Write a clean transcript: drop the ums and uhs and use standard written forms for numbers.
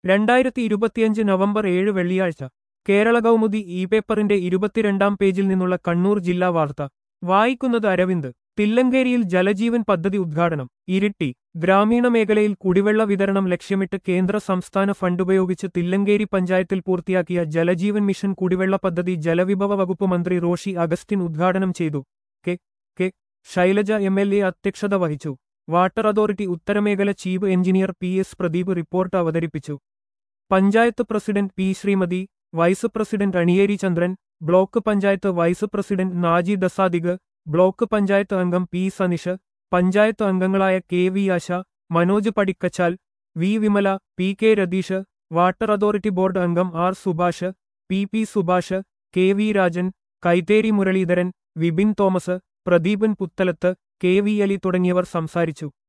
2025 November 7 വെള്ളിയാഴ്ച Kerala Kaumudi E പേപ്പറിന്റെ 22-ാം പേജിൽ നിന്നുള്ള കണ്ണൂർ ജില്ലാ വാർത്ത വായിക്കുന്നത് അരവിന്ദ്. തില്ലങ്കേരിയിൽ ജലജീവൻ പദ്ധതി ഉദ്ഘാടനം. ഇരിട്ടി. ഗ്രാമീണ മേഖലയിൽ കുടിവെള്ള വിതരണം ലക്ഷ്യമിട്ട് കേന്ദ്ര സംസ്ഥാന ഫണ്ടുപയോഗിച്ച് തില്ലങ്കേരി പഞ്ചായത്തിൽ പൂർത്തിയാക്കിയ ജലജീവൻ മിഷൻ കുടിവെള്ള പദ്ധതി ജലവിഭവ വകുപ്പ് മന്ത്രി റോഷി അഗസ്റ്റിൻ ഉദ്ഘാടനം ചെയ്തു. കെ ശൈലജ എം.എൽ.എ അധ്യക്ഷത വഹിച്ചു. വാട്ടർ അതോറിറ്റി ഉത്തരമേഖല chief engineer P S. Pradeep report അവതരിപ്പിച്ചു. Panchayat president P. Sreemathi, vice president Aniyeri Chandran, block panchayat vice president Naji ദസാദിഗ്, ബ്ലോക്ക് പഞ്ചായത്ത് അംഗം പി. സനിഷ്, പഞ്ചായത്ത് അംഗങ്ങളായ K. V. Asha, Manoj Padikkachal, V. Vimala, P. K. Ratheesh, water authority board അംഗം R. Subhash, P. Subhash, K. V. Rajan, Kaitheri Muraleedharan, Vipin Thomas, Pradeepan Puthalath, K. V. Ali തുടങ്ങിയവർ സംസാരിച്ചു.